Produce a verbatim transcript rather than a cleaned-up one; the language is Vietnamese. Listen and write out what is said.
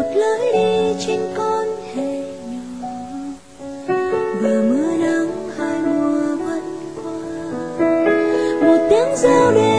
một lối đi trên con hè nhỏ, và mưa nắng hai mùa vẫn qua. Một tiếng reo đêm